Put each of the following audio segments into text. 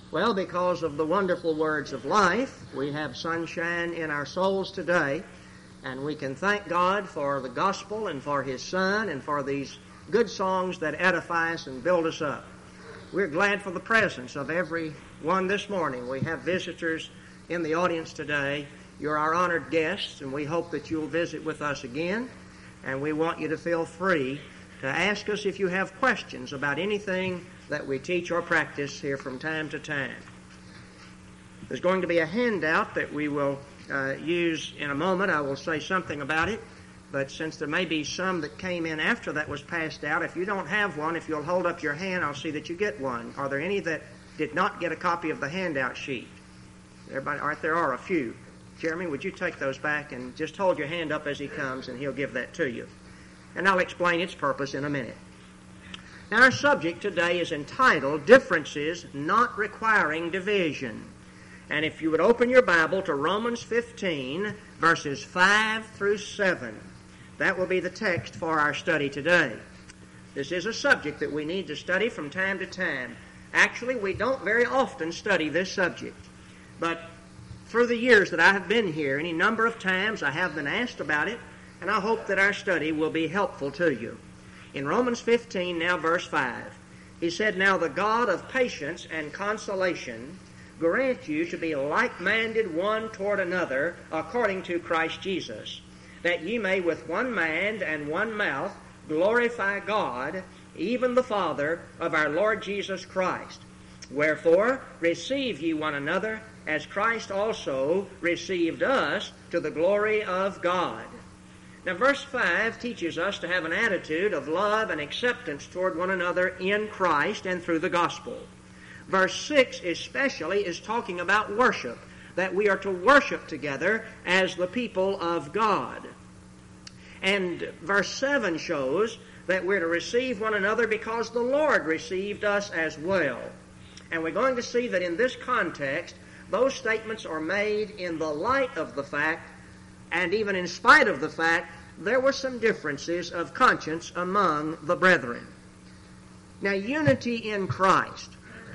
Well, because of the wonderful words of life, we have sunshine in our souls today, and we can thank God for the gospel and for His Son and for these good songs that edify us and build us up. We're glad for the presence of everyone this morning. We have visitors in the audience today. You're our honored guests, and we hope that you'll visit with us again, and we want you to feel free to ask us if you have questions about anything that we teach or practice here from time to time. There's going to be a handout that we will use in a moment. I will say something about it, but since there may be some that came in after that was passed out, if you don't have one, if you'll hold up your hand, I'll see that you get one. Are there any that did not get a copy of the handout sheet? Everybody, all right, there are a few. Jeremy, would you take those back and just hold your hand up as he comes, and he'll give that to you. And I'll explain its purpose in a minute. Now, our subject today is entitled, Differences Not Requiring Division. And if you would open your Bible to Romans 15, verses 5 through 7, that will be the text for our study today. This is a subject that we need to study from time to time. Actually, we don't very often study this subject. But through the years that I have been here, any number of times I have been asked about it, and I hope that our study will be helpful to you. In Romans 15, now verse 5, he said, Now the God of patience and consolation grant you to be like-minded one toward another according to Christ Jesus, that ye may with one mind and one mouth glorify God, even the Father of our Lord Jesus Christ. Wherefore receive ye one another, as Christ also received us to the glory of God. Now, verse 5 teaches us to have an attitude of love and acceptance toward one another in Christ and through the gospel. Verse 6 especially is talking about worship, that we are to worship together as the people of God. And verse 7 shows that we're to receive one another because the Lord received us as well. And we're going to see that in this context, those statements are made in the light of the fact, and even in spite of the fact, there were some differences of conscience among the brethren. Now, unity in Christ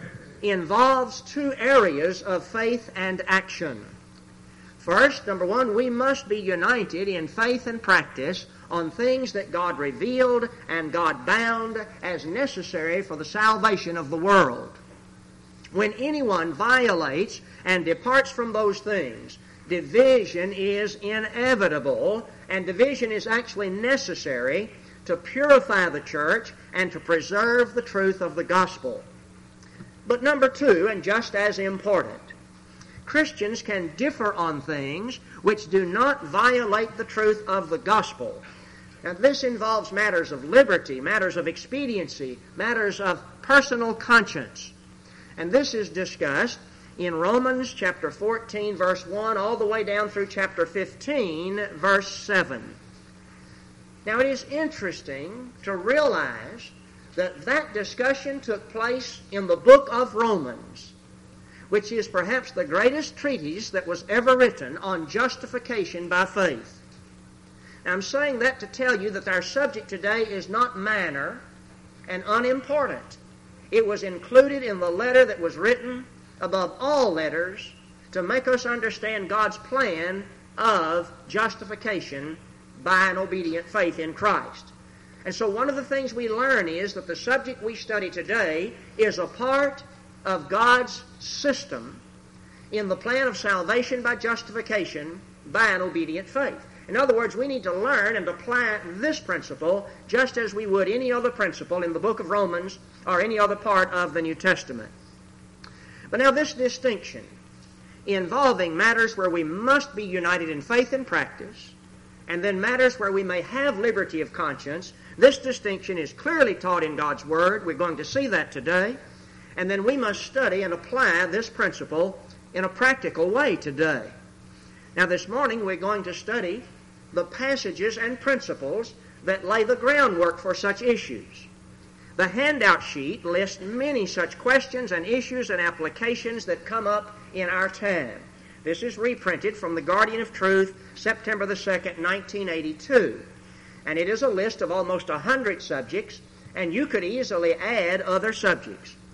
involves two areas of faith and action. First, number one, we must be united in faith and practice on things that God revealed and God bound as necessary for the salvation of the world. When anyone violates and departs from those things, division is inevitable, and division is actually necessary to purify the church and to preserve the truth of the gospel. But number two, and just as important, Christians can differ on things which do not violate the truth of the gospel. Now, this involves matters of liberty, matters of expediency, matters of personal conscience. And this is discussed in Romans chapter 14, verse 1, all the way down through chapter 15, verse 7. Now, it is interesting to realize that that discussion took place in the book of Romans, which is perhaps the greatest treatise that was ever written on justification by faith. Now, I'm saying that to tell you that our subject today is not minor and unimportant. It was included in the letter that was written above all letters to make us understand God's plan of justification by an obedient faith in Christ. And so one of the things we learn is that the subject we study today is a part of God's system in the plan of salvation by justification by an obedient faith. In other words, we need to learn and apply this principle just as we would any other principle in the book of Romans or any other part of the New Testament. But now this distinction involving matters where we must be united in faith and practice, and then matters where we may have liberty of conscience, this distinction is clearly taught in God's Word. We're going to see that today. And then we must study and apply this principle in a practical way today. Now this morning we're going to study the passages and principles that lay the groundwork for such issues. The handout sheet lists many such questions and issues and applications that come up in our time. This is reprinted from the Guardian of Truth, September the 2nd, 1982. And it is a list of almost 100 subjects, and you could easily add other subjects.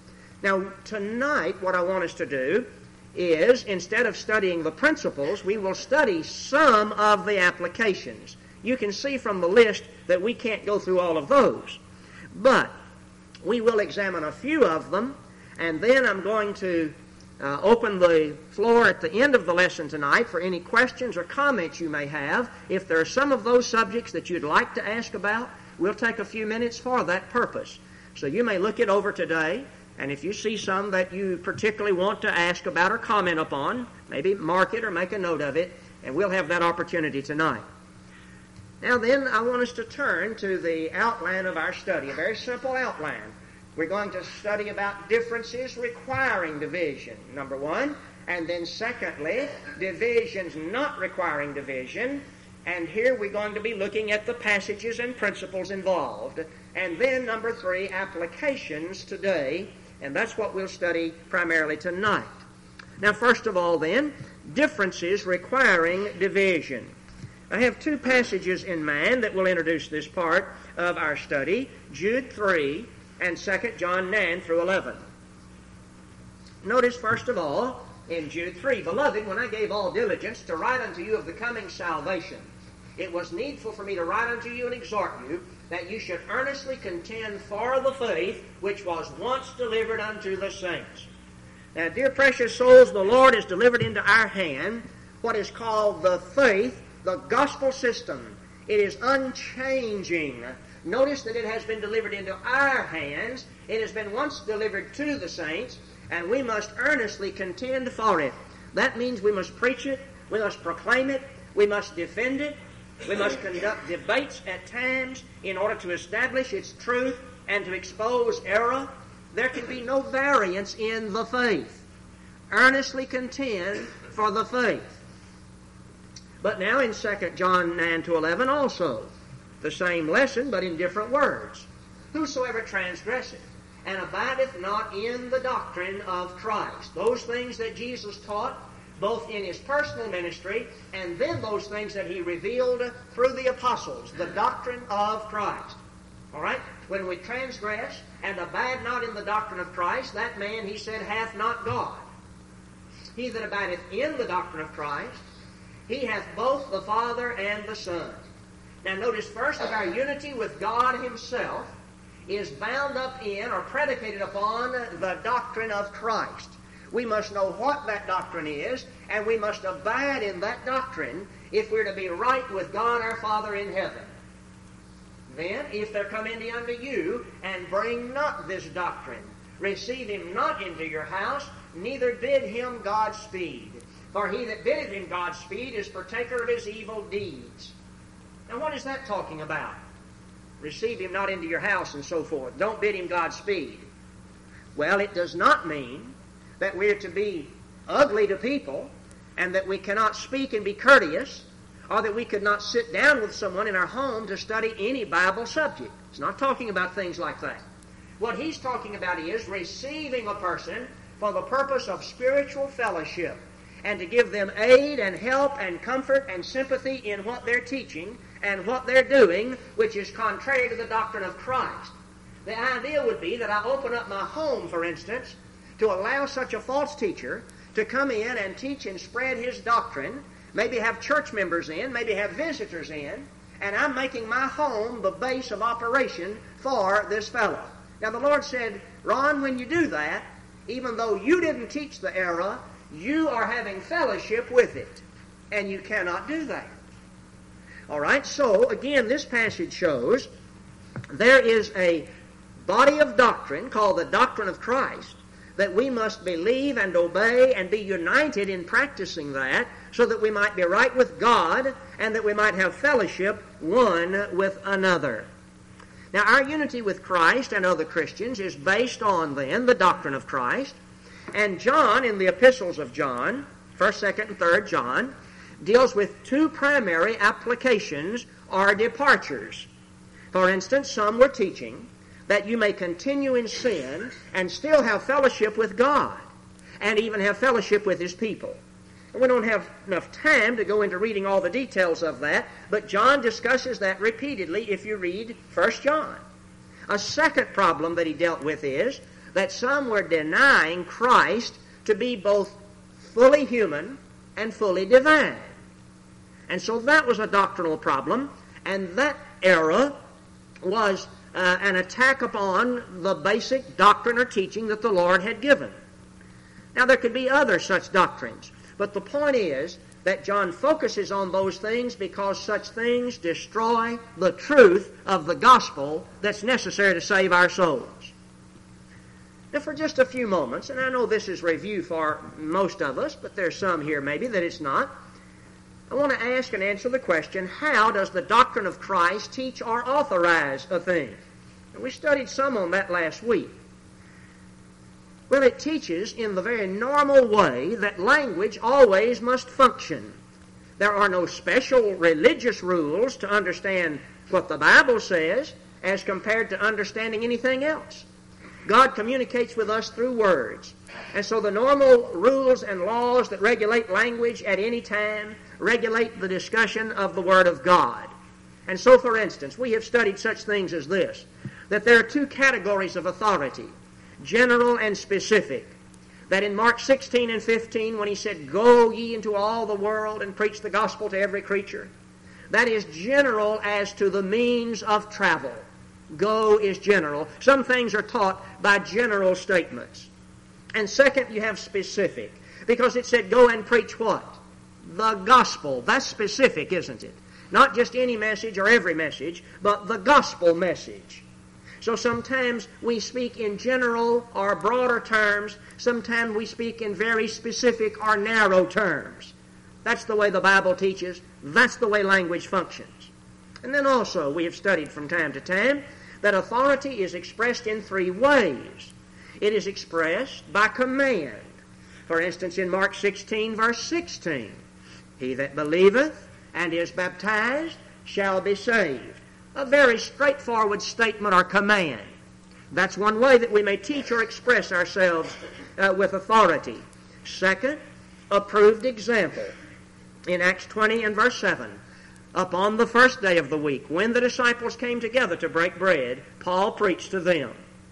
Now, tonight, what I want us to do is, instead of studying the principles, we will study some of the applications. You can see from the list that we can't go through all of those. But we will examine a few of them, and then I'm going to open the floor at the end of the lesson tonight for any questions or comments you may have. If there are some of those subjects that you'd like to ask about, we'll take a few minutes for that purpose. So you may look it over today, and if you see some that you particularly want to ask about or comment upon, maybe mark it or make a note of it, and we'll have that opportunity tonight. Now then, I want us to turn to the outline of our study, a very simple outline. We're going to study about differences requiring division, number one, and then secondly, divisions not requiring division, and here we're going to be looking at the passages and principles involved, and then number three, applications today, and that's what we'll study primarily tonight. Now, first of all then, differences requiring division. I have two passages in mind that will introduce this part of our study, Jude 3 and 2 John 9 through 11. Notice, first of all, in Jude 3, Beloved, when I gave all diligence to write unto you of the coming salvation, it was needful for me to write unto you and exhort you that you should earnestly contend for the faith which was once delivered unto the saints. Now, dear precious souls, the Lord has delivered into our hand what is called the faith, the gospel system. It is unchanging. Notice that it has been delivered into our hands. It has been once delivered to the saints, and we must earnestly contend for it. That means we must preach it, we must proclaim it, we must defend it, we must conduct debates at times in order to establish its truth and to expose error. There can be no variance in the faith. Earnestly contend for the faith. But now in 2 John 9 to 11 also, the same lesson but in different words. Whosoever transgresseth and abideth not in the doctrine of Christ. Those things that Jesus taught both in his personal ministry and then those things that he revealed through the apostles, the doctrine of Christ. All right? When we transgress and abide not in the doctrine of Christ, that man, he said, hath not God. He that abideth in the doctrine of Christ, he hath both the Father and the Son. Now notice first that our unity with God himself is bound up in or predicated upon the doctrine of Christ. We must know what that doctrine is, and we must abide in that doctrine if we're to be right with God our Father in heaven. Then, if there come any unto you, and bring not this doctrine, receive him not into your house, neither bid him Godspeed. For he that biddeth him Godspeed is partaker of his evil deeds. Now what is that talking about? Receive him not into your house and so forth. Don't bid him Godspeed. Well, it does not mean that we're to be ugly to people and that we cannot speak and be courteous, or that we could not sit down with someone in our home to study any Bible subject. It's not talking about things like that. What he's talking about is receiving a person for the purpose of spiritual fellowship and to give them aid and help and comfort and sympathy in what they're teaching and what they're doing, which is contrary to the doctrine of Christ. The idea would be that I open up my home, for instance, to allow such a false teacher to come in and teach and spread his doctrine, maybe have church members in, maybe have visitors in, and I'm making my home the base of operation for this fellow. Now the Lord said, Ron, when you do that, even though you didn't teach the error, you are having fellowship with it, and you cannot do that. All right, so again, this passage shows there is a body of doctrine called the doctrine of Christ that we must believe and obey and be united in practicing that so that we might be right with God and that we might have fellowship one with another. Now, our unity with Christ and other Christians is based on, then, the doctrine of Christ. And John, in the epistles of John, 1st, 2nd, and 3rd John, deals with two primary applications or departures. For instance, some were teaching that you may continue in sin and still have fellowship with God and even have fellowship with his people. And we don't have enough time to go into reading all the details of that, but John discusses that repeatedly if you read 1 John. A second problem that he dealt with is that some were denying Christ to be both fully human and fully divine. And so that was a doctrinal problem, and that error was an attack upon the basic doctrine or teaching that the Lord had given. Now, there could be other such doctrines, but the point is that John focuses on those things because such things destroy the truth of the gospel that's necessary to save our souls. Now, for just a few moments, and I know this is review for most of us, but there's some here maybe that it's not, I want to ask and answer the question, how does the doctrine of Christ teach or authorize a thing? And we studied some on that last week. Well, it teaches in the very normal way that language always must function. There are no special religious rules to understand what the Bible says as compared to understanding anything else. God communicates with us through words. And so the normal rules and laws that regulate language at any time regulate the discussion of the Word of God. And so, for instance, we have studied such things as this, that there are two categories of authority, general and specific. That in Mark 16 and 15, when he said, "Go ye into all the world and preach the gospel to every creature," that is general as to the means of travel. Go is general. Some things are taught by general statements. And second, you have specific, because it said, "Go and preach" what? The gospel. That's specific, isn't it? Not just any message or every message, but the gospel message. So sometimes we speak in general or broader terms. Sometimes we speak in very specific or narrow terms. That's the way the Bible teaches. That's the way language functions. And then also we have studied from time to time that authority is expressed in three ways. It is expressed by command. For instance, in Mark 16, verse 16, "He that believeth and is baptized shall be saved." A very straightforward statement or command. That's one way that we may teach or express ourselves with authority. Second, approved example. In Acts 20 and verse 7, upon the first day of the week, when the disciples came together to break bread, Paul preached to them.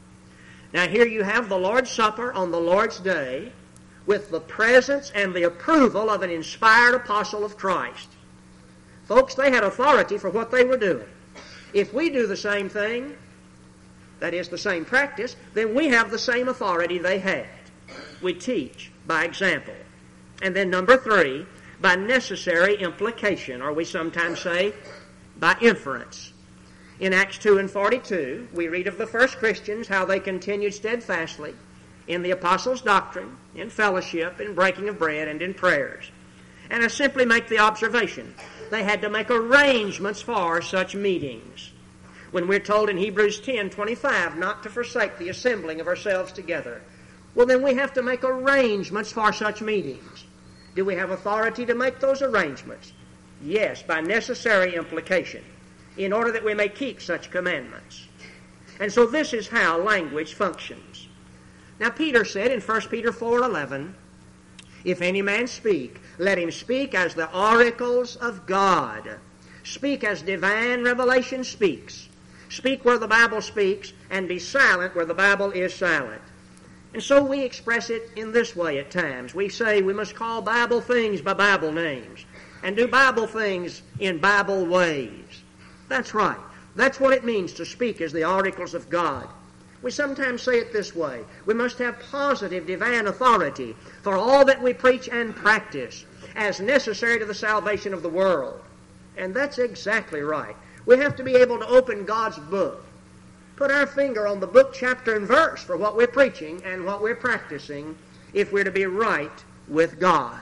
Now here you have the Lord's Supper on the Lord's Day with the presence and the approval of an inspired apostle of Christ. Folks, they had authority for what they were doing. If we do the same thing, that is the same practice, then we have the same authority they had. We teach by example. And then number three, by necessary implication, or we sometimes say by inference. In Acts 2 and 42, we read of the first Christians, how they continued steadfastly in the apostles' doctrine, in fellowship, in breaking of bread, and in prayers. And I simply make the observation, they had to make arrangements for such meetings. When we're told in Hebrews 10:25 not to forsake the assembling of ourselves together, well then we have to make arrangements for such meetings. Do we have authority to make those arrangements? Yes, by necessary implication, in order that we may keep such commandments. And so this is how language functions. Now Peter said in 1 Peter 4:11, "If any man speak, let him speak as the oracles of God." Speak as divine revelation speaks. Speak where the Bible speaks, and be silent where the Bible is silent. And so we express it in this way at times. We say we must call Bible things by Bible names, and do Bible things in Bible ways. That's right. That's what it means to speak as the oracles of God. We sometimes say it this way: we must have positive divine authority for all that we preach and practice as necessary to the salvation of the world. And that's exactly right. We have to be able to open God's book, put our finger on the book, chapter, and verse for what we're preaching and what we're practicing if we're to be right with God.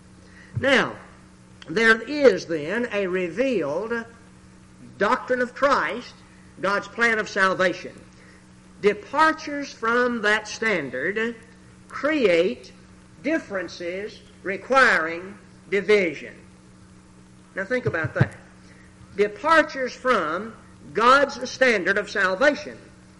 Now, there is then a revealed doctrine of Christ, God's plan of salvation. Departures from that standard create differences requiring division. Now think about that. Departures from God's standard of salvation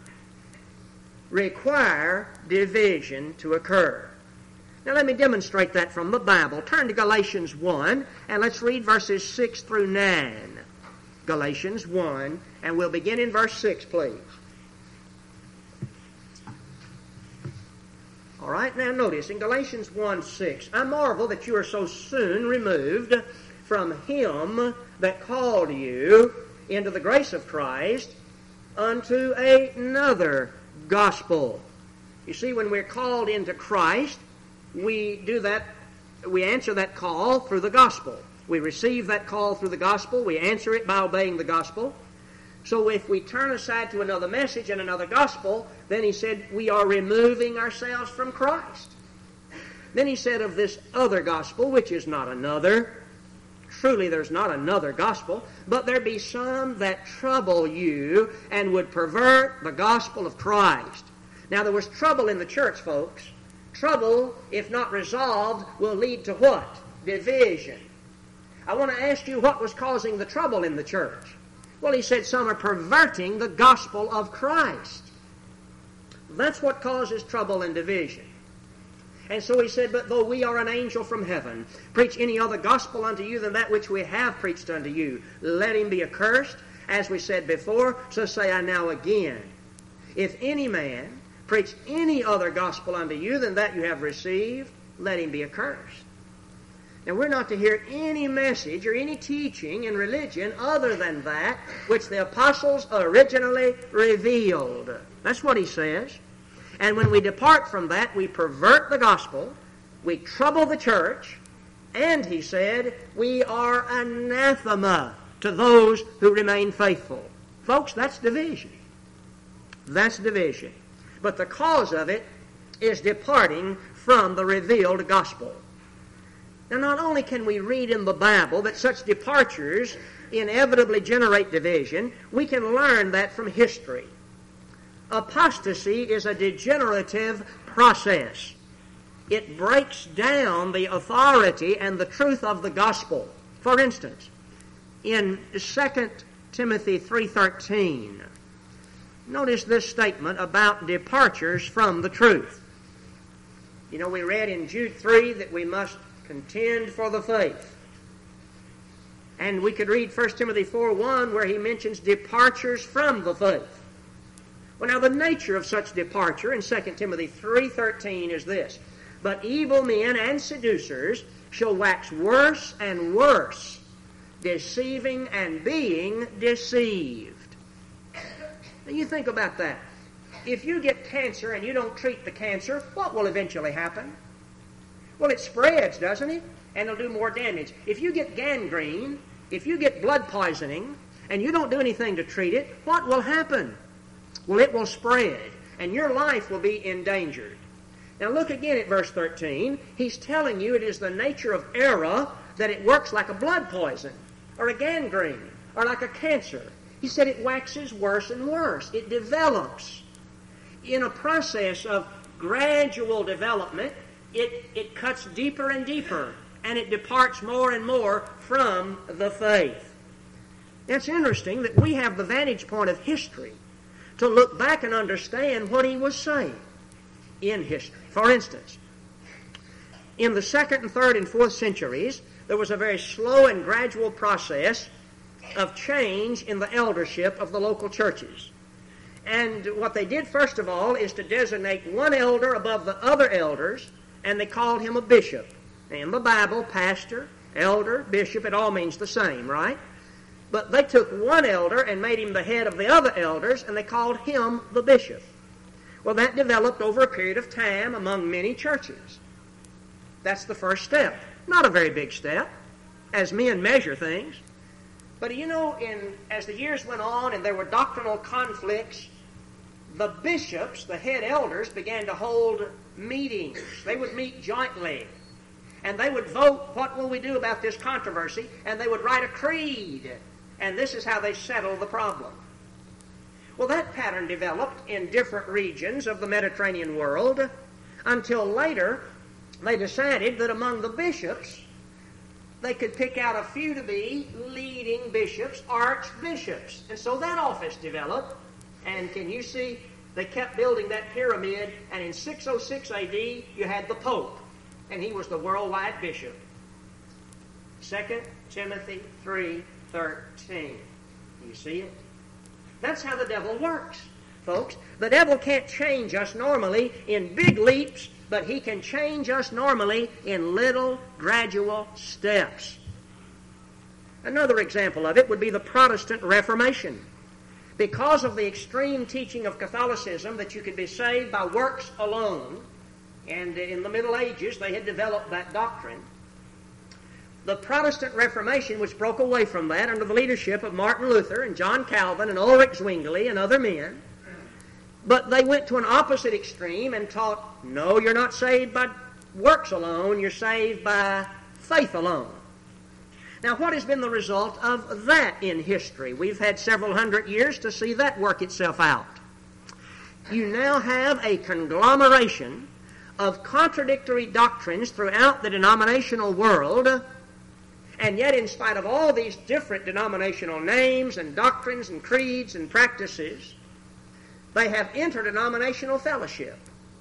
require division to occur. Now let me demonstrate that from the Bible. Turn to Galatians 1 and let's read verses 6 through 9. Galatians 1, and we'll begin in verse 6, please. All right, now notice in Galatians 1:6, I marvel that you are so soon removed from him that called you into the grace of Christ unto another gospel. You see, when we're called into Christ, we answer that call through the gospel. We receive that call through the gospel. We answer it by obeying the gospel. So if we turn aside to another message and another gospel, then he said we are removing ourselves from Christ. Then he said of this other gospel, which is not another. Truly there's not another gospel, but there be some that trouble you and would pervert the gospel of Christ. Now there was trouble in the church, folks. Trouble, if not resolved, will lead to what? Division. I want to ask you, what was causing the trouble in the church? Well, he said some are perverting the gospel of Christ. That's what causes trouble and division. And so he said, but though we are an angel from heaven, preach any other gospel unto you than that which we have preached unto you, let him be accursed. As we said before, so say I now again. If any man preach any other gospel unto you than that you have received, let him be accursed. Now, we're not to hear any message or any teaching in religion other than that which the apostles originally revealed. That's what he says. And when we depart from that, we pervert the gospel, we trouble the church, and he said, we are anathema to those who remain faithful. Folks, that's division. That's division. But the cause of it is departing from the revealed gospel. Now, not only can we read in the Bible that such departures inevitably generate division, we can learn that from history. Apostasy is a degenerative process. It breaks down the authority and the truth of the gospel. For instance, in 2 Timothy 3:13, notice this statement about departures from the truth. You know, we read in Jude 3 that we must contend for the faith. And we could read 1 Timothy 4:1 where he mentions departures from the faith. Well, now the nature of such departure in 2 Timothy 3:13 is this: but evil men and seducers shall wax worse and worse, deceiving and being deceived. Now you think about that. If you get cancer and you don't treat the cancer, what will eventually happen? Well, it spreads, doesn't it? And it'll do more damage. If you get gangrene, if you get blood poisoning, and you don't do anything to treat it, what will happen? Well, it will spread, and your life will be endangered. Now look again at verse 13. He's telling you it is the nature of error that it works like a blood poison, or a gangrene, or like a cancer. He said it waxes worse and worse. It develops. In a process of gradual development, it cuts deeper and deeper, and it departs more and more from the faith. It's interesting that we have the vantage point of history to look back and understand what he was saying in history. For instance, in the 2nd and 3rd and 4th centuries, there was a very slow and gradual process of change in the eldership of the local churches. And what they did, first of all, is to designate one elder above the other elders, and they called him a bishop. In the Bible, pastor, elder, bishop, it all means the same, right? But they took one elder and made him the head of the other elders, and they called him the bishop. Well, that developed over a period of time among many churches. That's the first step. Not a very big step, as men measure things. But you know, as the years went on and there were doctrinal conflicts, the bishops, the head elders, began to hold meetings. They would meet jointly. And they would vote, what will we do about this controversy? And they would write a creed. And this is how they settled the problem. Well, that pattern developed in different regions of the Mediterranean world until later they decided that among the bishops they could pick out a few to be leading bishops, archbishops. And so that office developed. And can you see, they kept building that pyramid, and in 606 AD you had the Pope, and he was the worldwide bishop. 2 Timothy 3:13. You see it? That's how the devil works, folks. The devil can't change us normally in big leaps but He can change us normally in little gradual steps. Another example of it would be the Protestant Reformation. Because of the extreme teaching of Catholicism that you could be saved by works alone, and in the Middle Ages they had developed that doctrine, the Protestant Reformation, which broke away from that under the leadership of Martin Luther and John Calvin and Ulrich Zwingli and other men, but they went to an opposite extreme and taught, no, you're not saved by works alone, you're saved by faith alone. Now, what has been the result of that in history? We've had several hundred years to see that work itself out. You now have a conglomeration of contradictory doctrines throughout the denominational world, and yet in spite of all these different denominational names and doctrines and creeds and practices, they have interdenominational fellowship.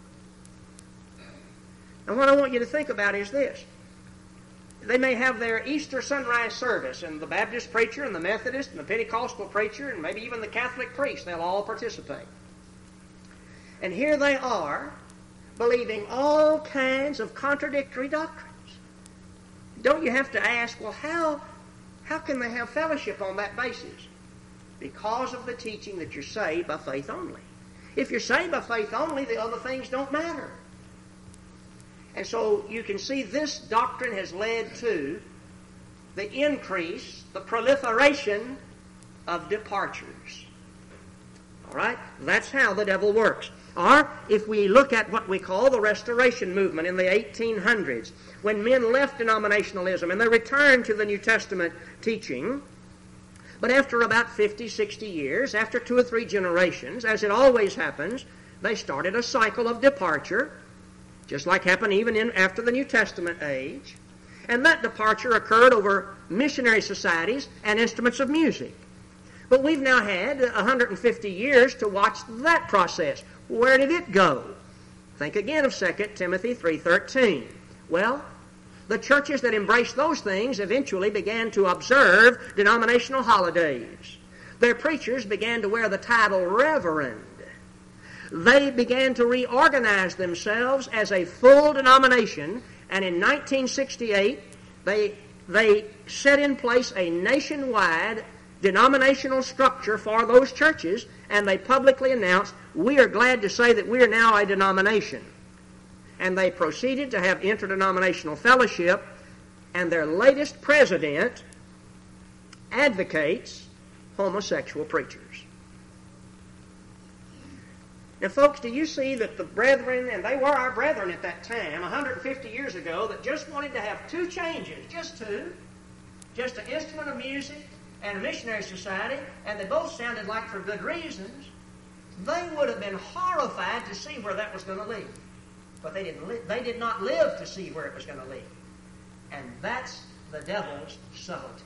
And what I want you to think about is this. They may have their Easter sunrise service, and the Baptist preacher and the Methodist and the Pentecostal preacher and maybe even the Catholic priest, they'll all participate. And here they are, believing all kinds of contradictory doctrines. Don't you have to ask, well, how can they have fellowship on that basis? Because of the teaching that you're saved by faith only. If you're saved by faith only, the other things don't matter. And so you can see this doctrine has led to the increase, the proliferation of departures. All right? That's how the devil works. Or if we look at what we call the Restoration Movement in the 1800s, when men left denominationalism and they returned to the New Testament teaching, but after about 50, 60 years, after 2 or 3 generations, as it always happens, they started a cycle of departure, just like happened even after the New Testament age. And that departure occurred over missionary societies and instruments of music. But we've now had 150 years to watch that process. Where did it go? Think again of 2 Timothy 3:13. Well, the churches that embraced those things eventually began to observe denominational holidays. Their preachers began to wear the title Reverend. They began to reorganize themselves as a full denomination, and in 1968 they set in place a nationwide denominational structure for those churches, and they publicly announced, we are glad to say that we are now a denomination. And they proceeded to have interdenominational fellowship, and their latest president advocates homosexual preachers. Now, folks, do you see that the brethren, and they were our brethren at that time, 150 years ago, that just wanted to have 2 changes, just 2, just an instrument of music and a missionary society, and they both sounded like for good reasons, they would have been horrified to see where that was going to lead. But they did not live to see where it was going to lead. And that's the devil's subtlety.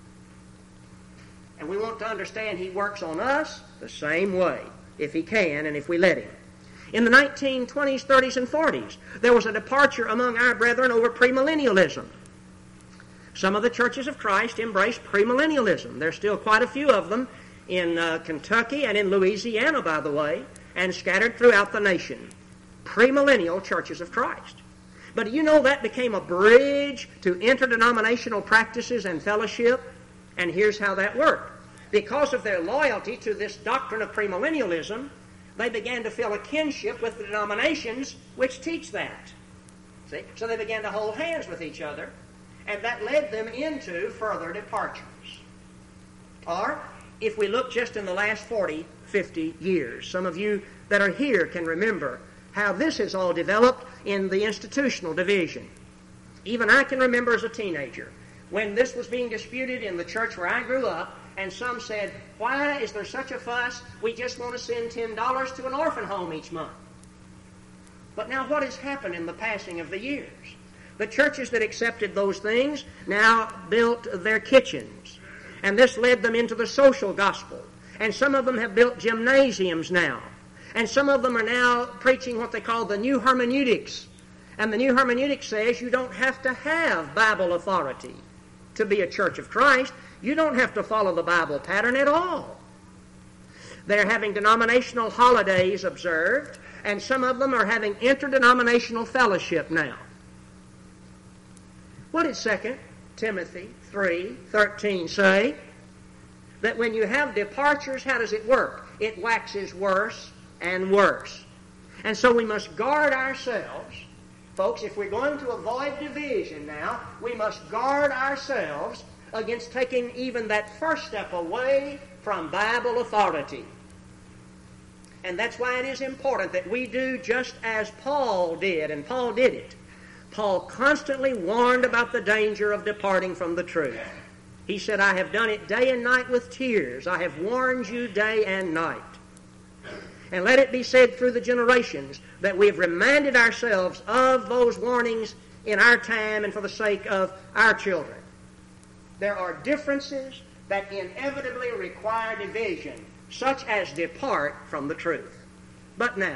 And we want to understand he works on us the same way, if he can and if we let him. In the 1920s, 30s, and 40s, there was a departure among our brethren over premillennialism. Some of the churches of Christ embraced premillennialism. There's still quite a few of them in Kentucky and in Louisiana, by the way, and scattered throughout the nation. Premillennial churches of Christ. But you know that became a bridge to interdenominational practices and fellowship, and here's how that worked. Because of their loyalty to this doctrine of premillennialism, they began to feel a kinship with the denominations which teach that. See? So they began to hold hands with each other, and that led them into further departures. Or, if we look just in the last 40, 50 years, some of you that are here can remember how this has all developed in the institutional division. Even I can remember as a teenager when this was being disputed in the church where I grew up, and some said, why is there such a fuss? We just want to send $10 to an orphan home each month. But now what has happened in the passing of the years? The churches that accepted those things now built their kitchens, and this led them into the social gospel. And some of them have built gymnasiums now. And some of them are now preaching what they call the new hermeneutics. And the new hermeneutics says you don't have to have Bible authority to be a church of Christ. You don't have to follow the Bible pattern at all. They're having denominational holidays observed, and some of them are having interdenominational fellowship now. What did 2 Timothy 3:13 say? That when you have departures, how does it work? It waxes worse and worse. And so we must guard ourselves. Folks, if we're going to avoid division now, we must guard ourselves against taking even that first step away from Bible authority. And that's why it is important that we do just as Paul did, and Paul did it. Paul constantly warned about the danger of departing from the truth. He said, I have done it day and night with tears. I have warned you day and night. And let it be said through the generations that we have reminded ourselves of those warnings in our time and for the sake of our children. There are differences that inevitably require division, such as depart from the truth. But now,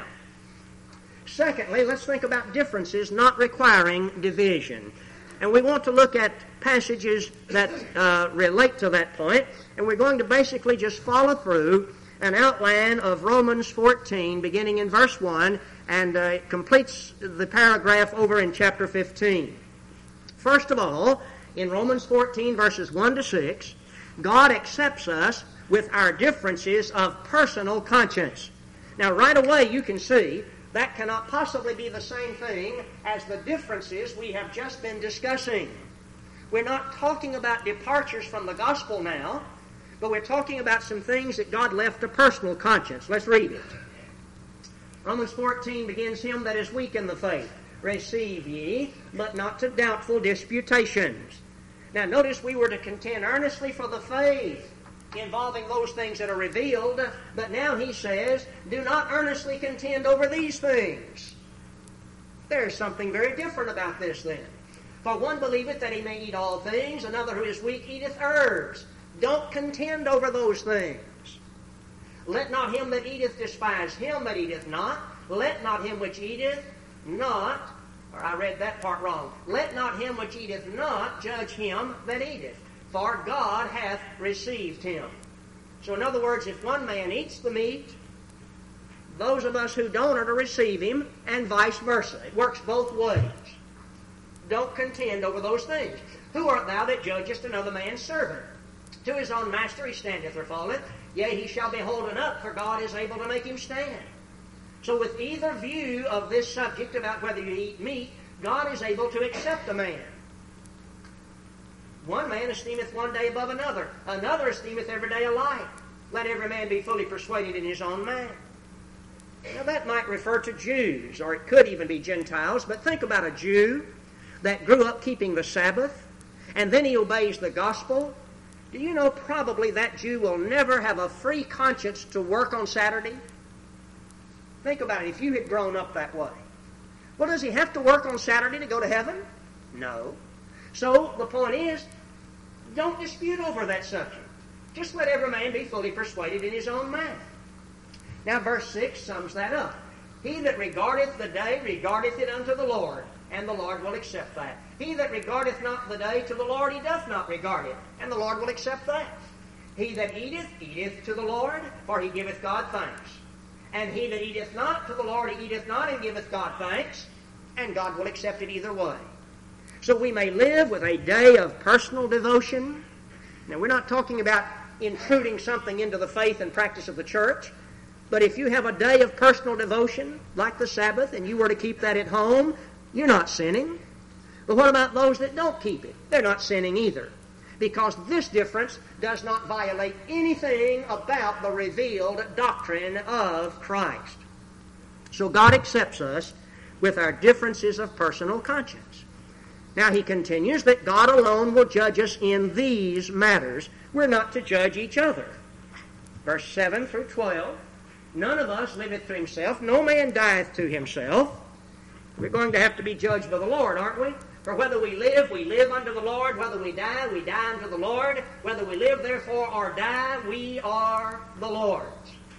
secondly, let's think about differences not requiring division. And we want to look at passages that relate to that point, and we're going to basically just follow through an outline of Romans 14, beginning in verse 1, and it completes the paragraph over in chapter 15. First of all, in Romans 14, verses 1 to 6, God accepts us with our differences of personal conscience. Now, right away you can see that cannot possibly be the same thing as the differences we have just been discussing. We're not talking about departures from the gospel now, but we're talking about some things that God left to personal conscience. Let's read it. Romans 14 begins, Him that is weak in the faith, receive ye, but not to doubtful disputations. Now notice we were to contend earnestly for the faith involving those things that are revealed, but now he says, do not earnestly contend over these things. There's something very different about this then. For one believeth that he may eat all things, another who is weak eateth herbs. Don't contend over those things. Let not him that eateth despise him that eateth not. Let not him which eateth not, or I read that part wrong. Let not him which eateth not judge him that eateth, for God hath received him. So in other words, if one man eats the meat, those of us who don't are to receive him, and vice versa. It works both ways. Don't contend over those things. Who art thou that judgest another man's servant? To his own master he standeth or falleth, yea, he shall be holden up, for God is able to make him stand. So with either view of this subject about whether you eat meat, God is able to accept a man. One man esteemeth one day above another, another esteemeth every day alike. Let every man be fully persuaded in his own mind. Now that might refer to Jews, or it could even be Gentiles, but think about a Jew that grew up keeping the Sabbath, and then he obeys the gospel. Do you know probably that Jew will never have a free conscience to work on Saturday? Think about it, if you had grown up that way. Well, does he have to work on Saturday to go to heaven? No. So the point is, don't dispute over that subject. Just let every man be fully persuaded in his own mind. Now verse 6 sums that up. He that regardeth the day regardeth it unto the Lord, and the Lord will accept that. He that regardeth not the day to the Lord, he doth not regard it, and the Lord will accept that. He that eateth, eateth to the Lord, for he giveth God thanks. And he that eateth not to the Lord, he eateth not and giveth God thanks, and God will accept it either way. So we may live with a day of personal devotion. Now we're not talking about intruding something into the faith and practice of the church, but if you have a day of personal devotion, like the Sabbath, and you were to keep that at home, you're not sinning. But what about those that don't keep it? They're not sinning either, because this difference does not violate anything about the revealed doctrine of Christ. So God accepts us with our differences of personal conscience. Now he continues that God alone will judge us in these matters. We're not to judge each other. Verse 7 through 12, none of us liveth to himself, no man dieth to himself. We're going to have to be judged by the Lord, aren't we? For whether we live unto the Lord. Whether we die unto the Lord. Whether we live, therefore, or die, we are the Lord's.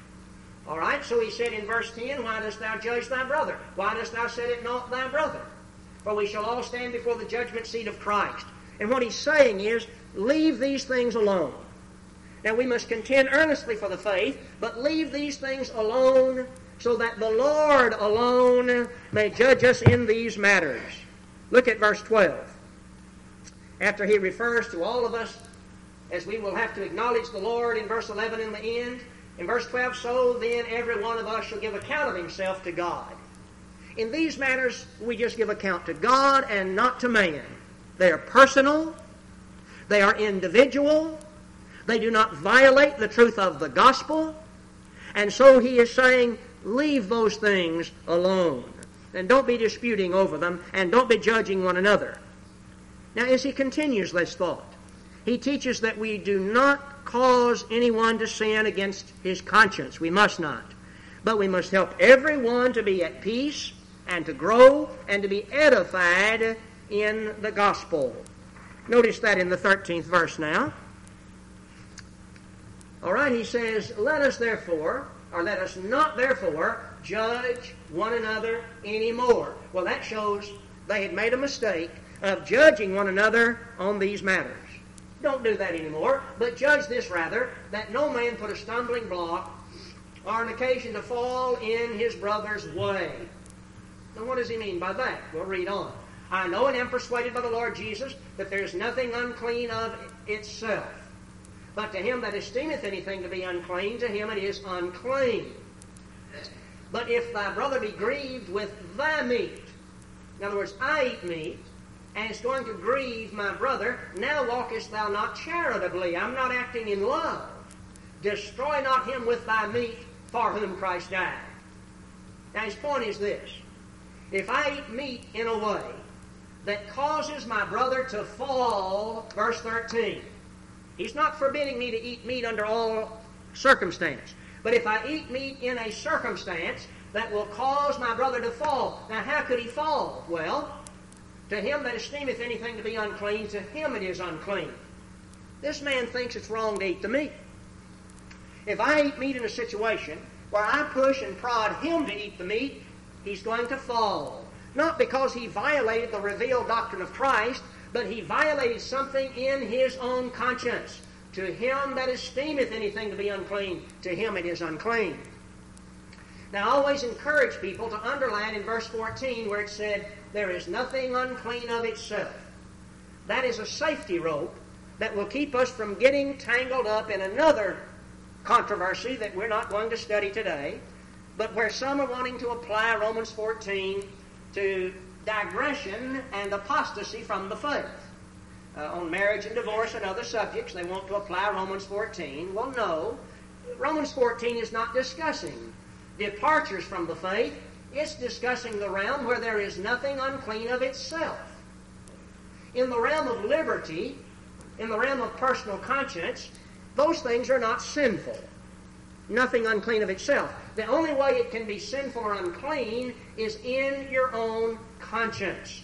All right, so he said in verse 10, why dost thou judge thy brother? Why dost thou set it not thy brother? For we shall all stand before the judgment seat of Christ. And what he's saying is, leave these things alone. Now we must contend earnestly for the faith, but leave these things alone so that the Lord alone may judge us in these matters. Look at verse 12. After he refers to all of us, as we will have to acknowledge the Lord in verse 11 in the end, in verse 12, so then every one of us shall give account of himself to God. In these matters, we just give account to God and not to man. They are personal. They are individual. They do not violate the truth of the gospel. And so he is saying, leave those things alone. And don't be disputing over them, and don't be judging one another. Now, as he continues this thought, he teaches that we do not cause anyone to sin against his conscience. We must not. But we must help everyone to be at peace and to grow and to be edified in the gospel. Notice that in the 13th verse now. All right, he says, let us not therefore judge one another anymore. Well, that shows they had made a mistake of judging one another on these matters. Don't do that anymore, but judge this rather, that no man put a stumbling block or an occasion to fall in his brother's way. Now, what does he mean by that? We'll read on. I know and am persuaded by the Lord Jesus that there is nothing unclean of itself. But to him that esteemeth anything to be unclean, to him it is unclean. But if thy brother be grieved with thy meat, in other words, I eat meat, and it's going to grieve my brother, now walkest thou not charitably. I'm not acting in love. Destroy not him with thy meat for whom Christ died. Now his point is this. If I eat meat in a way that causes my brother to fall, verse 13, he's not forbidding me to eat meat under all circumstance. But if I eat meat in a circumstance that will cause my brother to fall, now how could he fall? Well, to him that esteemeth anything to be unclean, to him it is unclean. This man thinks it's wrong to eat the meat. If I eat meat in a situation where I push and prod him to eat the meat, he's going to fall. Not because he violated the revealed doctrine of Christ, but he violated something in his own conscience. To him that esteemeth anything to be unclean, to him it is unclean. Now I always encourage people to underline in verse 14 where it said, there is nothing unclean of itself. That is a safety rope that will keep us from getting tangled up in another controversy that we're not going to study today, but where some are wanting to apply Romans 14 to digression and apostasy from the faith. On marriage and divorce and other subjects, they want to apply Romans 14. Well, no. Romans 14 is not discussing departures from the faith. It's discussing the realm where there is nothing unclean of itself. In the realm of liberty, in the realm of personal conscience, those things are not sinful. Nothing unclean of itself. The only way it can be sinful or unclean is in your own conscience.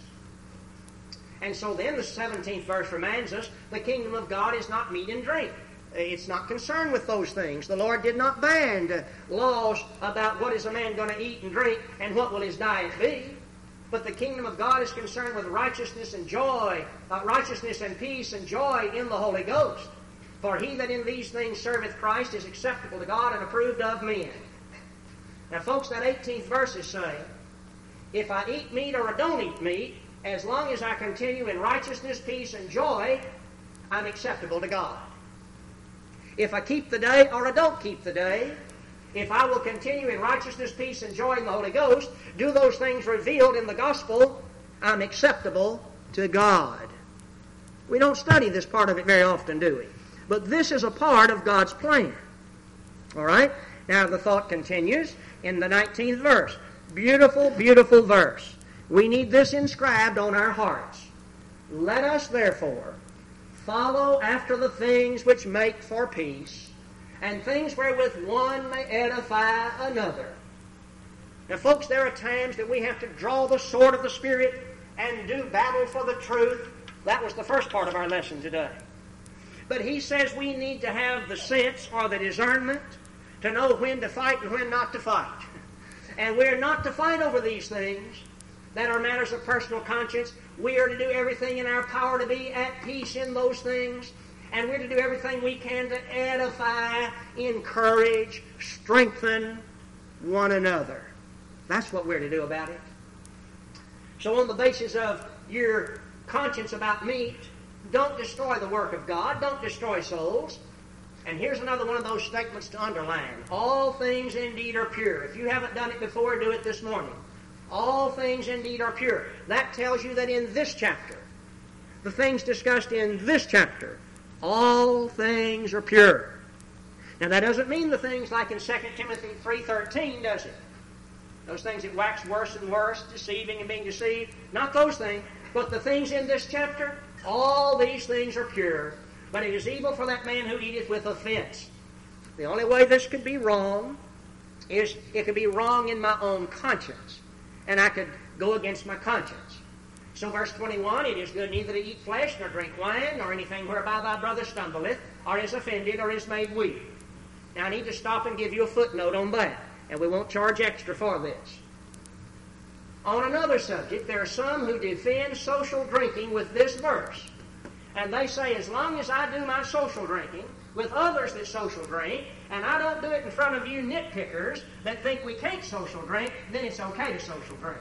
And so then the 17th verse reminds us the kingdom of God is not meat and drink. It's not concerned with those things. The Lord did not ban laws about what is a man going to eat and drink and what will his diet be. But the kingdom of God is concerned with righteousness and joy, righteousness and peace and joy in the Holy Ghost. For he that in these things serveth Christ is acceptable to God and approved of men. Now folks, that 18th verse is saying, if I eat meat or I don't eat meat, as long as I continue in righteousness, peace, and joy, I'm acceptable to God. If I keep the day or I don't keep the day, if I will continue in righteousness, peace, and joy in the Holy Ghost, do those things revealed in the gospel, I'm acceptable to God. We don't study this part of it very often, do we? But this is a part of God's plan. All right? Now the thought continues in the 19th verse. Beautiful, beautiful verse. We need this inscribed on our hearts. Let us therefore follow after the things which make for peace, and things wherewith one may edify another. Now, folks, there are times that we have to draw the sword of the Spirit and do battle for the truth. That was the first part of our lesson today. But he says we need to have the sense or the discernment to know when to fight and when not to fight. And we're not to fight over these things that are matters of personal conscience. We are to do everything in our power to be at peace in those things. And we're to do everything we can to edify, encourage, strengthen one another. That's what we're to do about it. So on the basis of your conscience about meat, don't destroy the work of God. Don't destroy souls. And here's another one of those statements to underline. All things indeed are pure. If you haven't done it before, do it this morning. All things indeed are pure. That tells you that in this chapter, the things discussed in this chapter, all things are pure. Now that doesn't mean the things like in 2 Timothy 3:13, does it? Those things that wax worse and worse, deceiving and being deceived. Not those things, but the things in this chapter, all these things are pure. But it is evil for that man who eateth with offense. The only way this could be wrong is it could be wrong in my own conscience. And I could go against my conscience. So verse 21, it is good neither to eat flesh, nor drink wine, nor anything whereby thy brother stumbleth, or is offended, or is made weak. Now I need to stop and give you a footnote on that. And we won't charge extra for this. On another subject, there are some who defend social drinking with this verse. And they say, as long as I do my social drinking with others that social drink, and I don't do it in front of you nitpickers that think we can't social drink, then it's okay to social drink.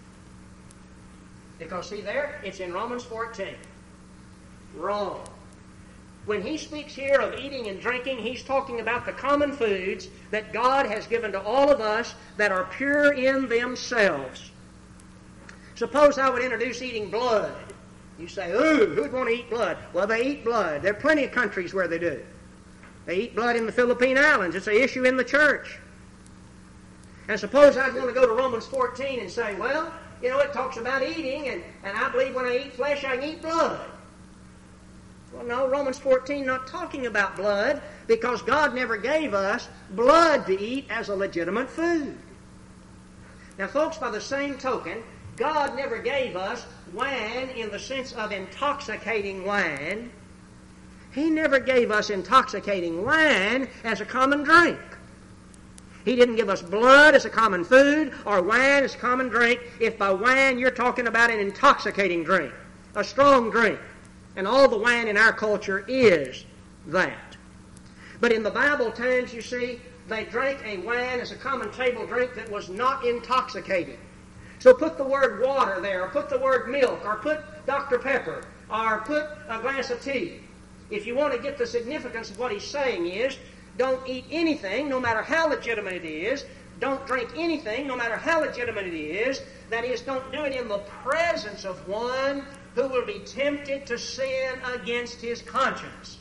Because see there, it's in Romans 14. Wrong. When he speaks here of eating and drinking, he's talking about the common foods that God has given to all of us that are pure in themselves. Suppose I would introduce eating blood. You say, ooh, who'd want to eat blood? Well, they eat blood. There are plenty of countries where they do. They eat blood in the Philippine Islands. It's an issue in the church. And suppose I'd want to go to Romans 14 and say, well, you know, it talks about eating, and I believe when I eat flesh, I can eat blood. Well, no, Romans 14 not talking about blood, because God never gave us blood to eat as a legitimate food. Now, folks, by the same token, God never gave us wine in the sense of intoxicating wine. He never gave us intoxicating wine as a common drink. He didn't give us blood as a common food or wine as a common drink. If by wine you're talking about an intoxicating drink, a strong drink. And all the wine in our culture is that. But in the Bible times, you see, they drank a wine as a common table drink that was not intoxicating. So put the word water there, or put the word milk, or put Dr. Pepper, or put a glass of tea. If you want to get the significance of what he's saying is, don't eat anything, no matter how legitimate it is. Don't drink anything, no matter how legitimate it is. That is, don't do it in the presence of one who will be tempted to sin against his conscience.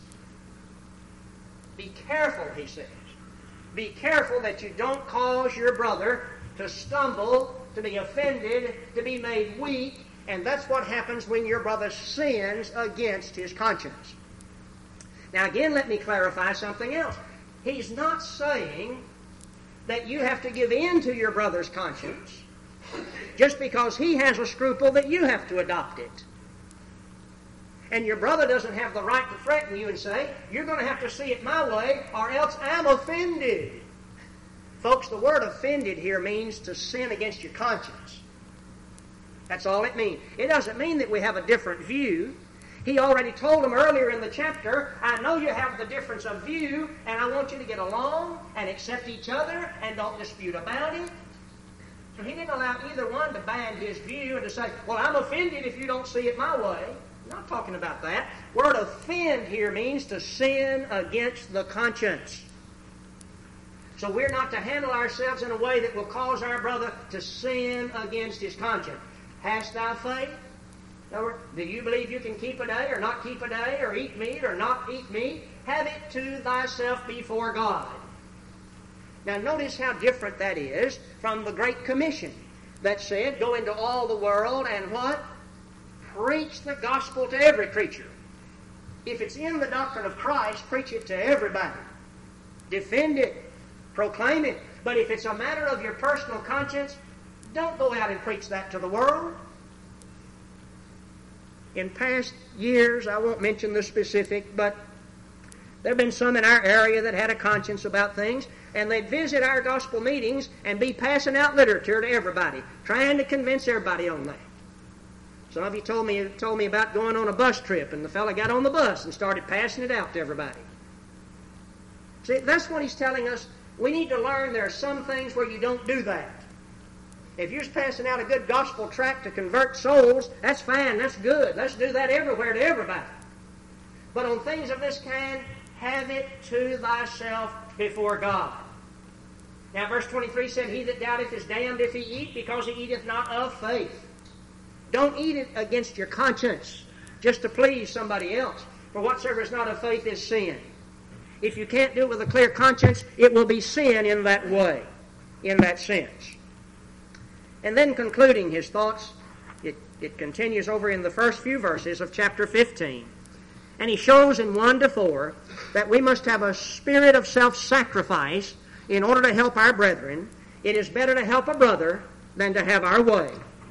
Be careful, he says. Be careful that you don't cause your brother to stumble, to be offended, to be made weak, and that's what happens when your brother sins against his conscience. Now again, let me clarify something else. He's not saying that you have to give in to your brother's conscience just because he has a scruple that you have to adopt it. And your brother doesn't have the right to threaten you and say, you're going to have to see it my way or else I'm offended. Folks, the word offended here means to sin against your conscience. That's all it means. It doesn't mean that we have a different view. He already told them earlier in the chapter, I know you have the difference of view, and I want you to get along and accept each other and don't dispute about it. So he didn't allow either one to band his view and to say, well, I'm offended if you don't see it my way. I'm not talking about that. Word offend here means to sin against the conscience. So we're not to handle ourselves in a way that will cause our brother to sin against his conscience. Hast thou faith? Do you believe you can keep a day or not keep a day, or eat meat or not eat meat? Have it to thyself before God. Now notice how different that is from the Great Commission that said, go into all the world and what? Preach the gospel to every creature. If it's in the doctrine of Christ, preach it to everybody. Defend it. Proclaim it. But if it's a matter of your personal conscience, don't go out and preach that to the world. In past years, I won't mention the specific, but there have been some in our area that had a conscience about things, and they'd visit our gospel meetings and be passing out literature to everybody, trying to convince everybody on that. Some of you told me about going on a bus trip, and the fellow got on the bus and started passing it out to everybody. See, that's what he's telling us. We need to learn there are some things where you don't do that. If you're just passing out a good gospel tract to convert souls, that's fine, that's good. Let's do that everywhere to everybody. But on things of this kind, have it to thyself before God. Now verse 23 said, He that doubteth is damned if he eat, because he eateth not of faith. Don't eat it against your conscience, just to please somebody else. For whatsoever is not of faith is sin. If you can't do it with a clear conscience, it will be sin in that way, in that sense. And then concluding his thoughts, it continues over in the first few verses of chapter 15. And he shows in 1 to 4 that we must have a spirit of self-sacrifice in order to help our brethren. It is better to help a brother than to have our way.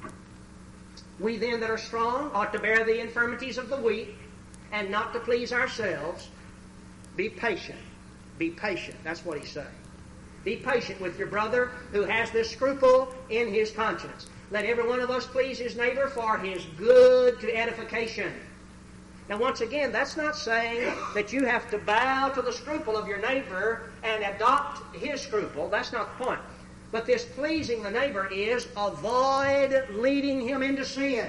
We then that are strong ought to bear the infirmities of the weak and not to please ourselves. Be patient. Be patient. That's what he's saying. Be patient with your brother who has this scruple in his conscience. Let every one of us please his neighbor for his good to edification. Now once again, that's not saying that you have to bow to the scruple of your neighbor and adopt his scruple. That's not the point. But this pleasing the neighbor is avoid leading him into sin.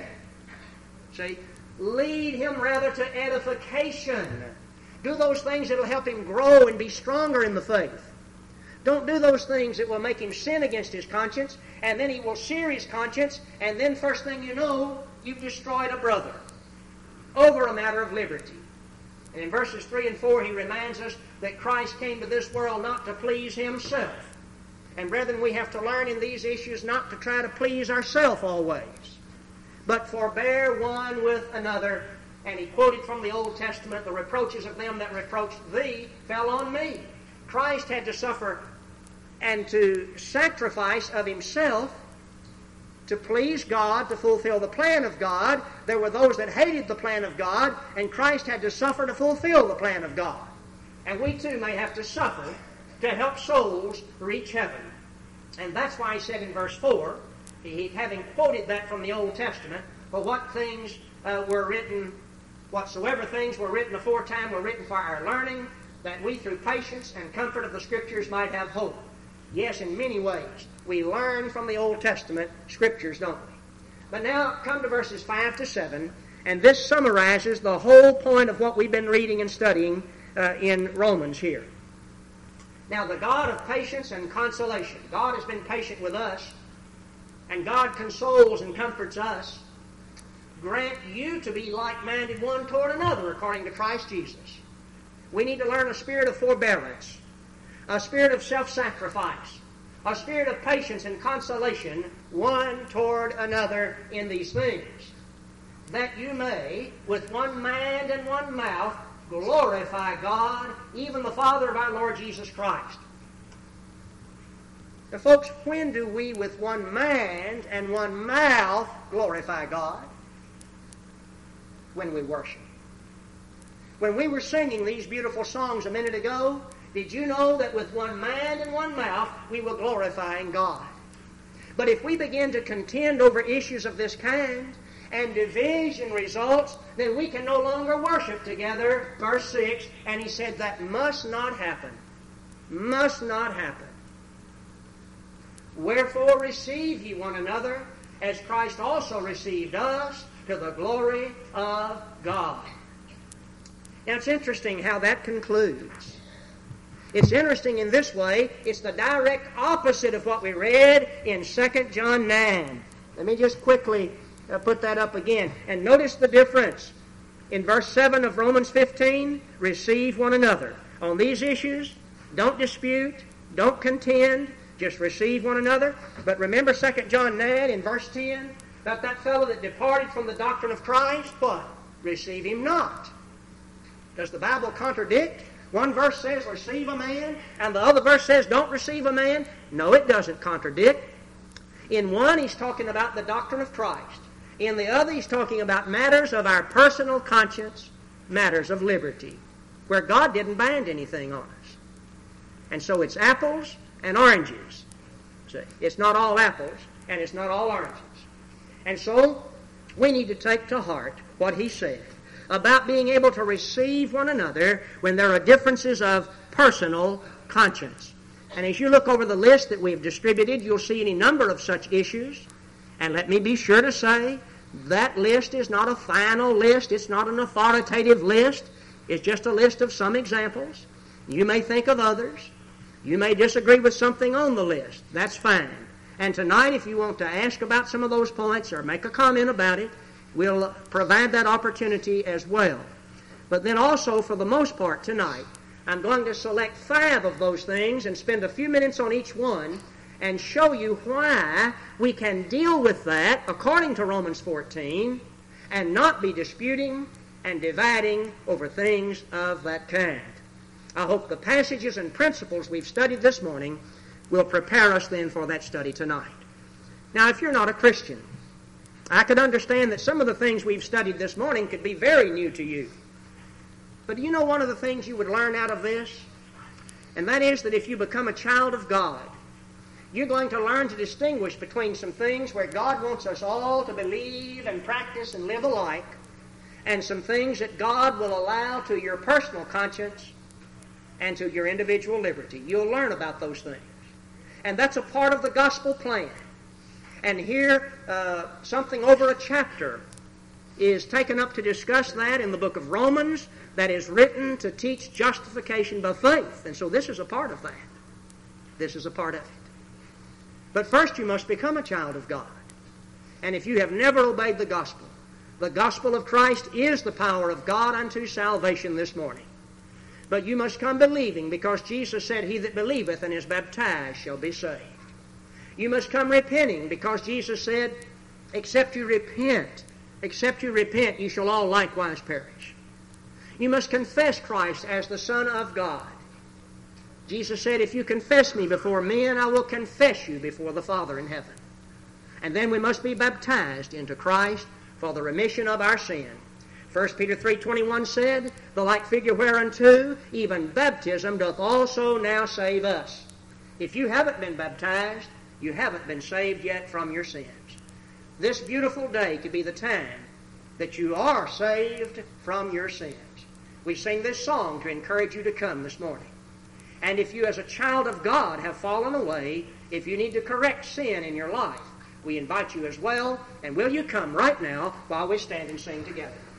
See? Lead him rather to edification. Do those things that will help him grow and be stronger in the faith. Don't do those things that will make him sin against his conscience, and then he will sear his conscience, and then first thing you know, you've destroyed a brother over a matter of liberty. And in verses 3 and 4, he reminds us that Christ came to this world not to please himself. And brethren, we have to learn in these issues not to try to please ourselves always, but forbear one with another. And he quoted from the Old Testament, the reproaches of them that reproached thee fell on me. Christ had to suffer and to sacrifice of himself to please God, to fulfill the plan of God. There were those that hated the plan of God, and Christ had to suffer to fulfill the plan of God. And we too may have to suffer to help souls reach heaven. And that's why he said in verse 4, having quoted that from the Old Testament, for what things were written, whatsoever things were written aforetime were written for our learning, that we through patience and comfort of the Scriptures might have hope. Yes, in many ways, we learn from the Old Testament Scriptures, don't we? But now come to verses 5 to 7, and this summarizes the whole point of what we've been reading and studying in Romans here. Now, the God of patience and consolation, God has been patient with us, and God consoles and comforts us, grant you to be like-minded one toward another according to Christ Jesus. We need to learn a spirit of forbearance, a spirit of self-sacrifice, a spirit of patience and consolation one toward another in these things, that you may, with one mind and one mouth, glorify God, even the Father of our Lord Jesus Christ. Now, folks, when do we with one mind and one mouth glorify God? When we worship. When we were singing these beautiful songs a minute ago, did you know that with one mind and one mouth we were glorifying God? But if we begin to contend over issues of this kind, and division results, then we can no longer worship together. Verse 6, and he said that must not happen. Must not happen. Wherefore receive ye one another, as Christ also received us, to the glory of God. Now it's interesting how that concludes. It's interesting in this way. It's the direct opposite of what we read in 2 John 9. Let me just quickly put that up again. And notice the difference. In verse 7 of Romans 15, receive one another. On these issues, don't dispute, don't contend, just receive one another. But remember 2 John 9 in verse 10, that fellow that departed from the doctrine of Christ, what? Receive him not. Does the Bible contradict? One verse says receive a man, and the other verse says don't receive a man. No, it doesn't contradict. In one, he's talking about the doctrine of Christ. In the other, he's talking about matters of our personal conscience, matters of liberty, where God didn't bind anything on us. And so it's apples and oranges. See, it's not all apples, and it's not all oranges. And so we need to take to heart what he said about being able to receive one another when there are differences of personal conscience. And as you look over the list that we have distributed, you'll see any number of such issues. And let me be sure to say, that list is not a final list. It's not an authoritative list. It's just a list of some examples. You may think of others. You may disagree with something on the list. That's fine. And tonight, if you want to ask about some of those points or make a comment about it, we'll provide that opportunity as well. But then also, for the most part tonight, I'm going to select 5 of those things and spend a few minutes on each one and show you why we can deal with that according to Romans 14 and not be disputing and dividing over things of that kind. I hope the passages and principles we've studied this morning will prepare us then for that study tonight. Now, if you're not a Christian, I could understand that some of the things we've studied this morning could be very new to you. But do you know one of the things you would learn out of this? And that is that if you become a child of God, you're going to learn to distinguish between some things where God wants us all to believe and practice and live alike, and some things that God will allow to your personal conscience and to your individual liberty. You'll learn about those things. And that's a part of the gospel plan. And here, something over a chapter is taken up to discuss that in the book of Romans that is written to teach justification by faith. And so this is a part of that. This is a part of it. But first you must become a child of God. And if you have never obeyed the gospel of Christ is the power of God unto salvation this morning. But you must come believing, because Jesus said, "He that believeth and is baptized shall be saved." You must come repenting, because Jesus said, except you repent, you shall all likewise perish. You must confess Christ as the Son of God. Jesus said, "If you confess me before men, I will confess you before the Father in heaven." And then we must be baptized into Christ for the remission of our sin. 1 Peter 3:21 said, "The like figure whereunto even baptism doth also now save us." If you haven't been baptized, you haven't been saved yet from your sins. This beautiful day could be the time that you are saved from your sins. We sing this song to encourage you to come this morning. And if you as a child of God have fallen away, if you need to correct sin in your life, we invite you as well. And will you come right now while we stand and sing together?